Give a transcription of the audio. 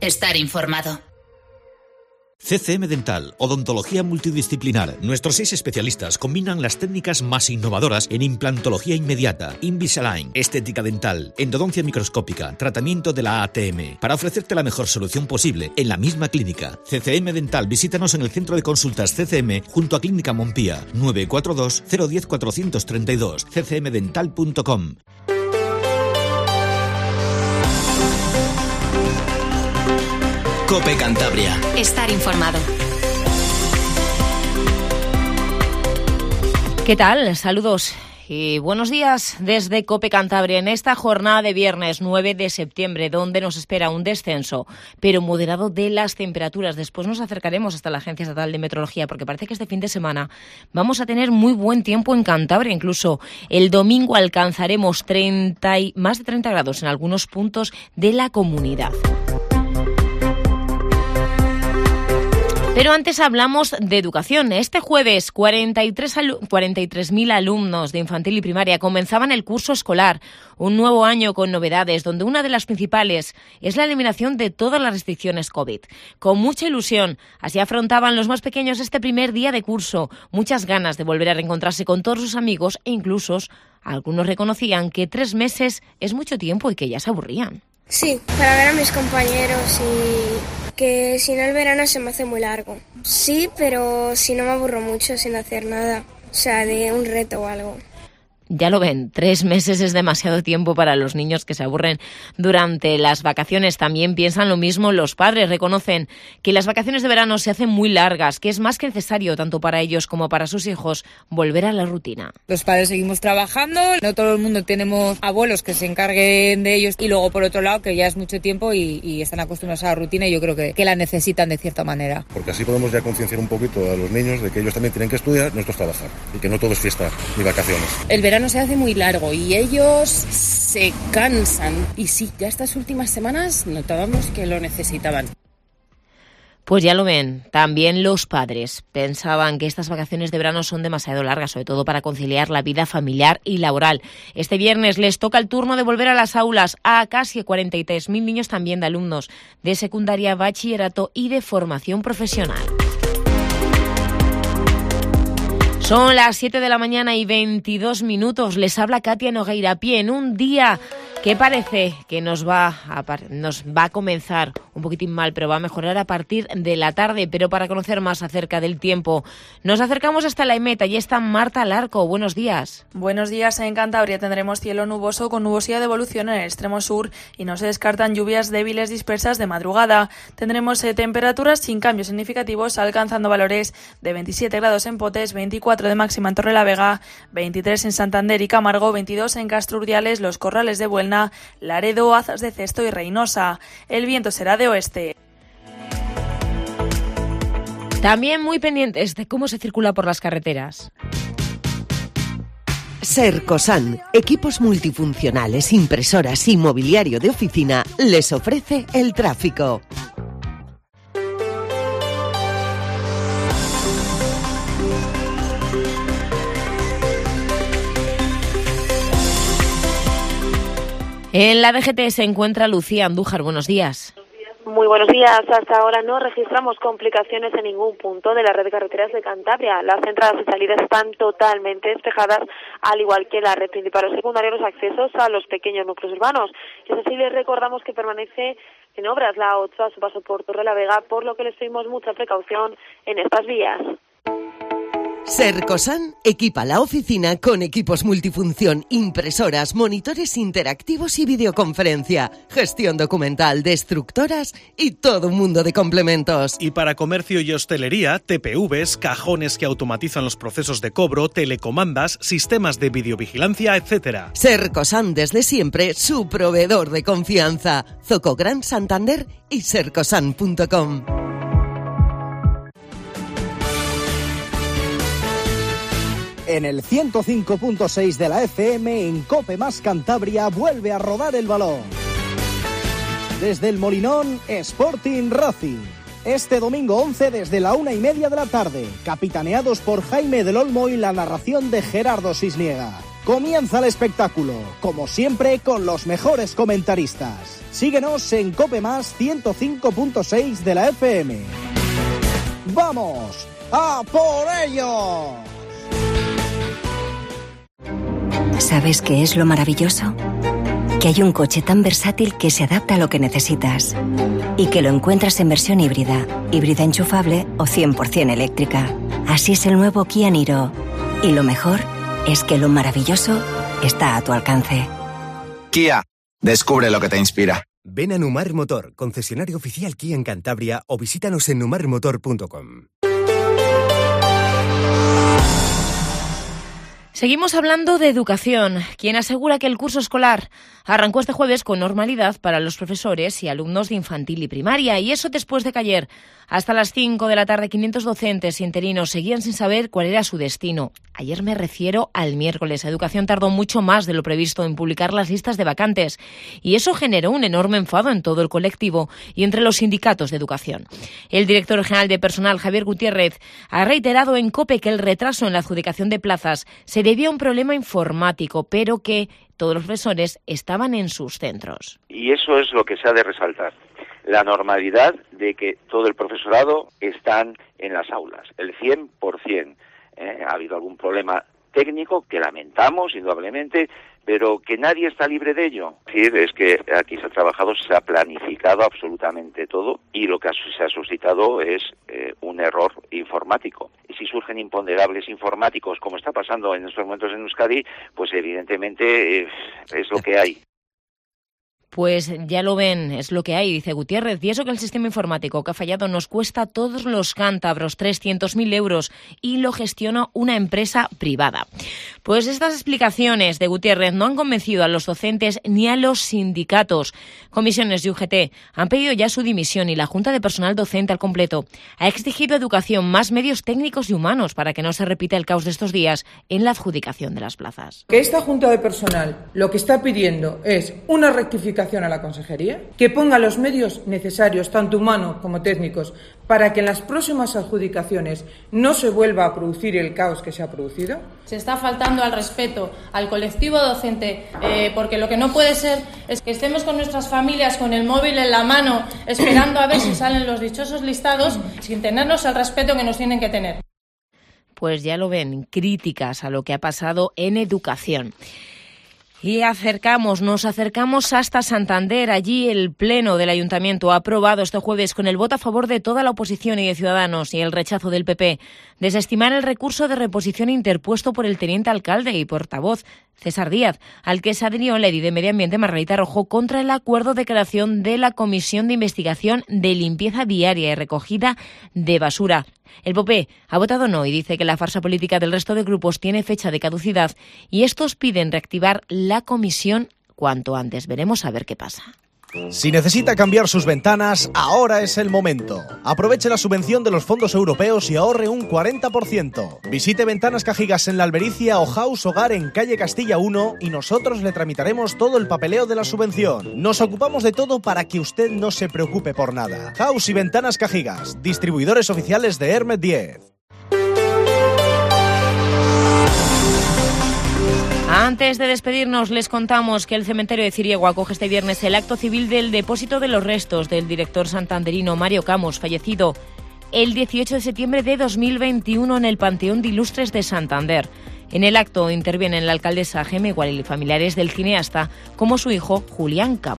Estar informado. CCM Dental, odontología multidisciplinar. Nuestros 6 especialistas combinan las técnicas más innovadoras en implantología inmediata, Invisalign, estética dental, endodoncia microscópica, tratamiento de la ATM, para ofrecerte la mejor solución posible en la misma clínica. CCM Dental, visítanos en el centro de consultas CCM junto a Clínica Montpía, 942 010 432, ccmdental.com. COPE Cantabria. Estar informado. ¿Qué tal? Saludos y buenos días desde COPE Cantabria en esta jornada de viernes 9 de septiembre, donde nos espera un descenso, pero moderado, de las temperaturas. Después nos acercaremos hasta la Agencia Estatal de Meteorología, porque parece que este fin de semana vamos a tener muy buen tiempo en Cantabria. Incluso el domingo alcanzaremos más de 30 grados en algunos puntos de la comunidad. Pero antes hablamos de educación. Este jueves 43.000 alumnos de infantil y primaria comenzaban el curso escolar, un nuevo año con novedades, donde una de las principales es la eliminación de todas las restricciones COVID. Con mucha ilusión, así afrontaban los más pequeños este primer día de curso, muchas ganas de volver a reencontrarse con todos sus amigos e incluso algunos reconocían que 3 meses es mucho tiempo y que ya se aburrían. Sí, para ver a mis compañeros y que si no el verano se me hace muy largo. Sí, pero si no me aburro mucho sin hacer nada, o sea, de un reto o algo. Ya lo ven, 3 meses es demasiado tiempo para los niños que se aburren durante las vacaciones. También piensan lo mismo los padres. Reconocen que las vacaciones de verano se hacen muy largas, que es más que necesario, tanto para ellos como para sus hijos, volver a la rutina. Los padres seguimos trabajando, no todo el mundo tenemos abuelos que se encarguen de ellos, y luego por otro lado que ya es mucho tiempo y están acostumbrados a la rutina, y yo creo que la necesitan de cierta manera. Porque así podemos ya concienciar un poquito a los niños de que ellos también tienen que estudiar, nosotros trabajar, y que no todo es fiesta ni vacaciones. El verano se hace muy largo y ellos se cansan, y sí, ya estas últimas semanas notábamos que lo necesitaban. Pues ya lo ven, también los padres pensaban que estas vacaciones de verano son demasiado largas, sobre todo para conciliar la vida familiar y laboral. Este viernes les toca el turno de volver a las aulas a casi 43.000 niños, también de alumnos de secundaria, bachillerato y de formación profesional. Son las 7 de la mañana y 22 minutos. Les habla Katia Nogueira a pie en un día que parece que nos va a comenzar un poquitín mal, pero va a mejorar a partir de la tarde. Pero para conocer más acerca del tiempo, nos acercamos hasta la EMET. Allí está Marta Larco. Buenos días. Buenos días. En Cantabria tendremos cielo nuboso con nubosidad de evolución en el extremo sur y no se descartan lluvias débiles dispersas de madrugada. Tendremos temperaturas sin cambios significativos, alcanzando valores de 27 grados en Potes, 24 de máxima en Torrelavega, 23 en Santander y Camargo, 22 en Castro Urdiales, Los Corrales de Buelna, Laredo, Azas de Cesto y Reynosa. El viento será de oeste. También muy pendientes de cómo se circula por las carreteras. Sercosan, equipos multifuncionales, impresoras y mobiliario de oficina, les ofrece el tráfico. En la DGT se encuentra Lucía Andújar. Buenos días. Muy buenos días. Hasta ahora no registramos complicaciones en ningún punto de la red de carreteras de Cantabria. Las entradas y salidas están totalmente despejadas, al igual que la red principal o secundaria, los accesos a los pequeños núcleos urbanos. Es así, les recordamos que permanece en obras la 8 a su paso por Torrelavega, por lo que les pedimos mucha precaución en estas vías. Sercosan equipa la oficina con equipos multifunción, impresoras, monitores interactivos y videoconferencia, gestión documental, destructoras y todo un mundo de complementos. Y para comercio y hostelería, TPVs, cajones que automatizan los procesos de cobro, telecomandas, sistemas de videovigilancia, etc. Sercosan, desde siempre, su proveedor de confianza. Zoco Gran Santander y sercosan.com. En el 105.6 de la FM, en COPE más Cantabria, vuelve a rodar el balón. Desde el Molinón, Sporting Racing. Este domingo 11 desde la 1:30 de la tarde, capitaneados por Jaime del Olmo y la narración de Gerardo Cisniega. Comienza el espectáculo, como siempre con los mejores comentaristas. Síguenos en COPE Más 105.6 de la FM. ¡Vamos a por ello! ¿Sabes qué es lo maravilloso? Que hay un coche tan versátil que se adapta a lo que necesitas y que lo encuentras en versión híbrida enchufable o 100% eléctrica. Así es el nuevo Kia Niro. Y lo mejor es que lo maravilloso está a tu alcance. Kia, descubre lo que te inspira. Ven a Numar Motor, concesionario oficial Kia en Cantabria, o visítanos en numarmotor.com. Seguimos hablando de educación, quien asegura que el curso escolar arrancó este jueves con normalidad para los profesores y alumnos de infantil y primaria, y eso después de que ayer, hasta las 5 de la tarde, 500 docentes interinos seguían sin saber cuál era su destino. Ayer me refiero al miércoles. Educación tardó mucho más de lo previsto en publicar las listas de vacantes, y eso generó un enorme enfado en todo el colectivo y entre los sindicatos de educación. El director general de personal, Javier Gutiérrez, ha reiterado en COPE que el retraso en la adjudicación de plazas se debió a un problema informático, pero que todos los profesores estaban en sus centros. Y eso es lo que se ha de resaltar. La normalidad de que todo el profesorado están en las aulas, el 100%. Ha habido algún problema técnico que lamentamos, indudablemente, pero que nadie está libre de ello. Es que aquí se ha trabajado, se ha planificado absolutamente todo, y lo que se ha suscitado es un error informático. Y si surgen imponderables informáticos, como está pasando en estos momentos en Euskadi, pues evidentemente es lo que hay. Pues ya lo ven, es lo que hay, dice Gutiérrez. Y eso que el sistema informático que ha fallado nos cuesta a todos los cántabros 300.000 euros y lo gestiona una empresa privada. Pues estas explicaciones de Gutiérrez no han convencido a los docentes ni a los sindicatos. Comisiones y UGT han pedido ya su dimisión y la Junta de Personal Docente al completo ha exigido a Educación más medios técnicos y humanos para que no se repita el caos de estos días en la adjudicación de las plazas. Que esta Junta de Personal lo que está pidiendo es una rectificación a la Consejería, que ponga los medios necesarios, tanto humanos como técnicos, para que en las próximas adjudicaciones no se vuelva a producir el caos que se ha producido. Se está faltando al respeto al colectivo docente, porque lo que no puede ser es que estemos con nuestras familias con el móvil en la mano, esperando a ver si salen los dichosos listados, sin tenernos el respeto que nos tienen que tener. Pues ya lo ven, críticas a lo que ha pasado en educación. Y nos acercamos hasta Santander. Allí el Pleno del Ayuntamiento ha aprobado este jueves, con el voto a favor de toda la oposición y de Ciudadanos y el rechazo del PP, desestimar el recurso de reposición interpuesto por el teniente alcalde y portavoz César Díaz, al que se adhirió la edil de Medio Ambiente Margarita Rojo, contra el acuerdo de creación de la Comisión de Investigación de Limpieza Viaria y Recogida de Basura. El PP ha votado no y dice que la farsa política del resto de grupos tiene fecha de caducidad y estos piden reactivar la comisión cuanto antes. Veremos a ver qué pasa. Si necesita cambiar sus ventanas, ahora es el momento. Aproveche la subvención de los fondos europeos y ahorre un 40%. Visite Ventanas Cajigas en La Albericia o House Hogar en calle Castilla 1 y nosotros le tramitaremos todo el papeleo de la subvención. Nos ocupamos de todo para que usted no se preocupe por nada. House y Ventanas Cajigas, distribuidores oficiales de Hermet 10. Antes de despedirnos, les contamos que el cementerio de Ciriego acoge este viernes el acto civil del depósito de los restos del director santanderino Mario Camos, fallecido el 18 de septiembre de 2021 en el Panteón de Ilustres de Santander. En el acto intervienen la alcaldesa Gemma Igualil y familiares del cineasta, como su hijo Julián Camos.